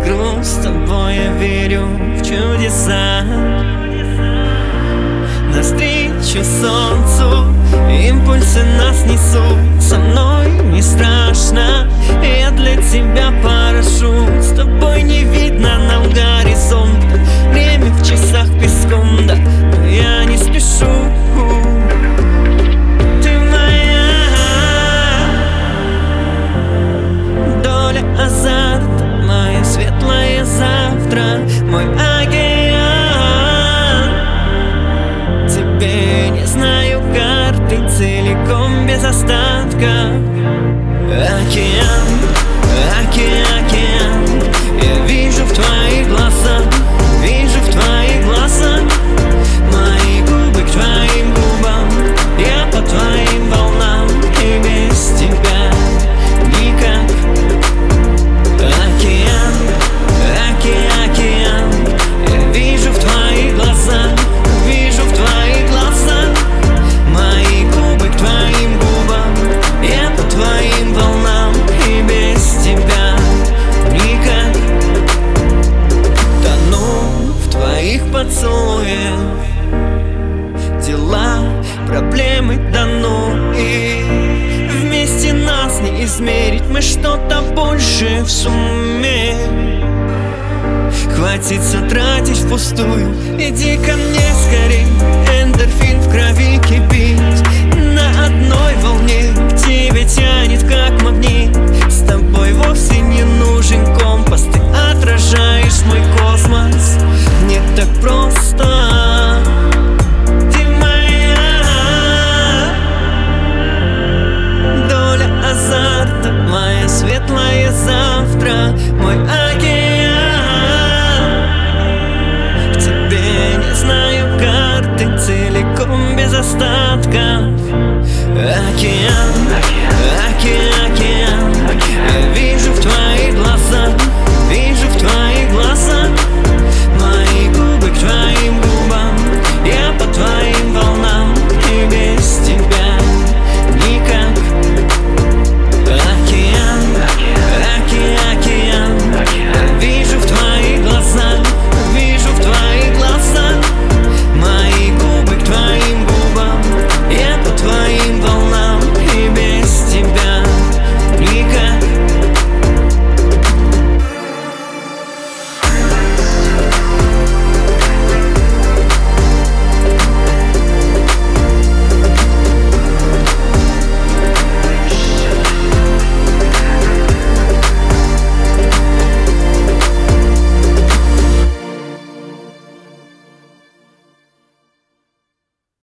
грусть, с тобой я верю в чудеса. Навстречу солнцу импульсы нас несут. Со мной не страшно, я для тебя парашют. С тобой не видно нам горизонта, время в часах песком, да, но я не спешу. Ты моя доля азарта, мое светлое завтра, мой океан. Тебе не знаю карты целиком без остатка. Океан, океан, я вижу в твоих глазах, вижу в твоих глазах. Мои губы к твоим губам, я по твоим волнам, и без тебя никак. Океан, океан, я вижу в твоих глазах, вижу в твоих глазах. Мои губы к твоим губам, я по твоим волнам, и без тебя никак. Тону в твоих поцелуях, дела, проблемы тону, и вместе нас не измерить, мы что-то больше в сумме. Хватит все тратить впустую, иди ко мне скорей, эндорфин в крови кипит. На одной волне к тебе тянет как магнит. С тобой вовсе не нужен компас, ты отражаешь мой космос. Не так просто. Ты моя доля азарта, мое светлое завтра, мой океан. Знаю карты целиком без остатка. Океан,